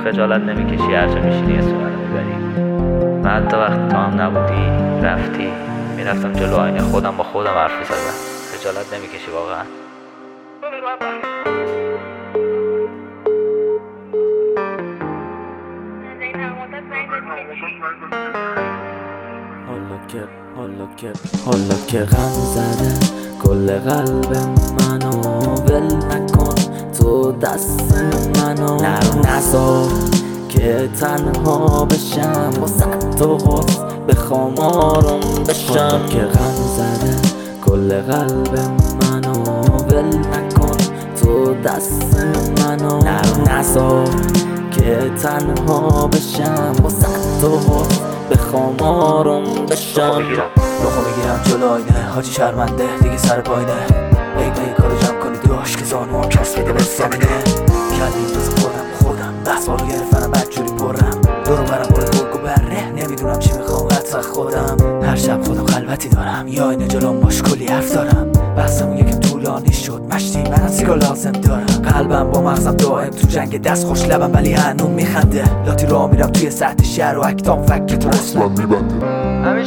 خجالت نمیکشی هرچه میشینی اسم منو میبری. من حتی وقتی تو هم نبودی رفتی میرفتم جلو آینه خودم با خودم حرف می‌زدم. خجالت نمیکشی واقعا؟ حالا که غم زده کل قلب منو ول نکن تو دست منو نذار که تنها بشم واسه تو حس بخوام آروم بشم. که غم زده کل قلب منو ول نکن تو دست منو نذار که تنها بشم واسه تو حس بخوام آروم بشم. روخو میگیرم جلو آینه حاجی شرمنده دیگه سر پایینه. ای کارو جمع کنی داشت که زانوام کس میده به زمینه. کردیم دوست خودم بس بارو گرفتنم بدجوری پرم دورو برم پر گرگ و بره نمیدونم چی میخوام حتی خودم. هر شب خودم خلوتی دارم یا آینه جلوم باش کلی حرف دارم. بحثمون یکم طولانی شد مشتی من از رو لازم دارم. قلبم با مغزم دائم تو جنگ دست خوش لبم ولی هنوز میخنده. لاتی راه میرم توی سطح شهر و اکتام فکر تو اصلا میبنده. همین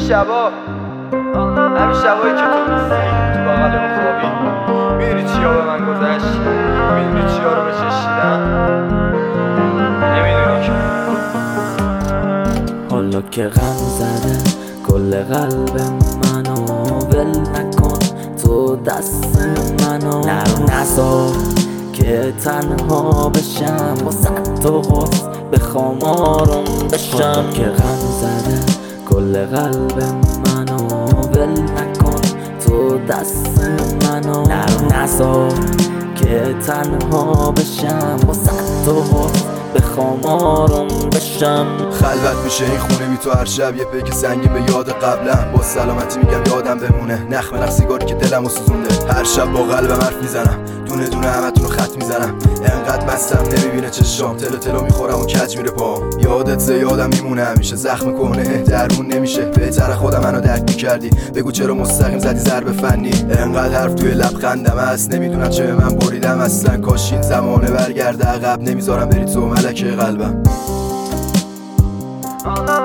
شبایی که تو نیستی تو بغل ما خوابی میدونی چیا به من گذشت، میدونی چیا رو بچشیدم، نمیدونی که حالا که غم زده کل قلب منو ول نکن تو دست منو نذار که تنها بشم واسه تو حس بخوام آروم بشم. که غم زده کل قلب منو ول نکن تو دست منو نذار که تنها بشم واسه تو حس بخوام آروم بشم. خلوت میشه این خونه بی تو هر شب یه پیک سنگین به یاد قبلم. با سلامتی میگم یادم بمونه نخ سیگاری که دلمو سوزونده. هر شب با قلبم حرف میزنم دونه دونه همتونو خط میزنم. انقدر مستم نمیبینه چشام تلو میخورم و کج میره پام. یادت زیادم میمونه همیشه زخم کنه درون نمیشه. بهتر خودم منو درک میکردی بگو چرا مستقیم زدی ضرب فنی. انقدر حرف توی لبخندم هست نمیدونم چه من بریدم اصلا. کاش این زمانه برگرده عقب نمیذارم بری تو ملکه قلبم.